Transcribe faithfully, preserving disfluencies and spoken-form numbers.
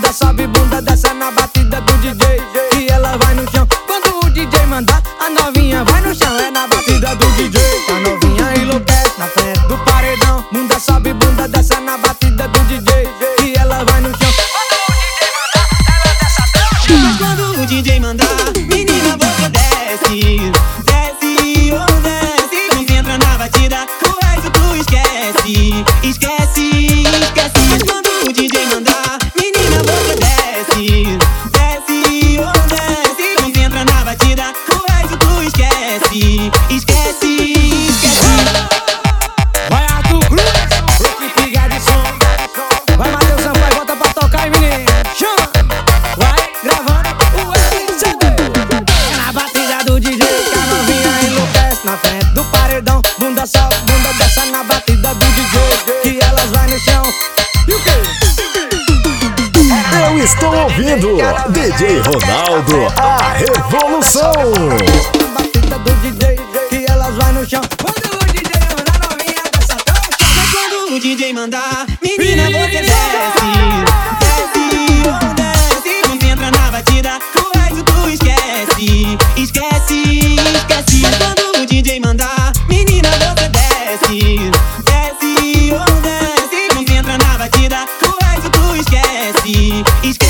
bunda sobe, bunda desce na batida do D J. E ela vai no chão quando o D J mandar. A novinha vai no chão, é na batida do D J. A novinha enlouquece na frente do paredão. Bunda sobe, bunda desce na batida do D J. E ela vai no chão quando o D J mandar. Mas quando o D J mandar, menina, você desce, desce, oh desce. Concentra na batida, o resto tu esquece, esquece, esquece. Mas quando o D J mandar, menina, você desce, desce, oh desce. Concentra na batida, o resto tu esquece, esquece, esquece. Vai Arthur Cruz, equipe Gadson. Vai Matheus Sampaio, bota pra tocar aí, menino. Chama, vai gravando o S C D. É na batida do D J que a novinha enlouquece na frente do paredão. Bunda sobe, bunda desce na batida do D J. Que elas vai no chão. E o quê? Eu estou ouvindo D J Ronaldo, a revolução. Na batida do D J, que elas vai no chão. Quando o D J mandar, novinha dessa tão chão. Mas quando o D J mandar, menina, você desce, desce, oh desce. Concentra na batida, o resto tu esquece, esquece, esquece. Mas quando o D J mandar, menina, você desce, desce, oh desce. Concentra na batida, o resto tu esquece, esquece.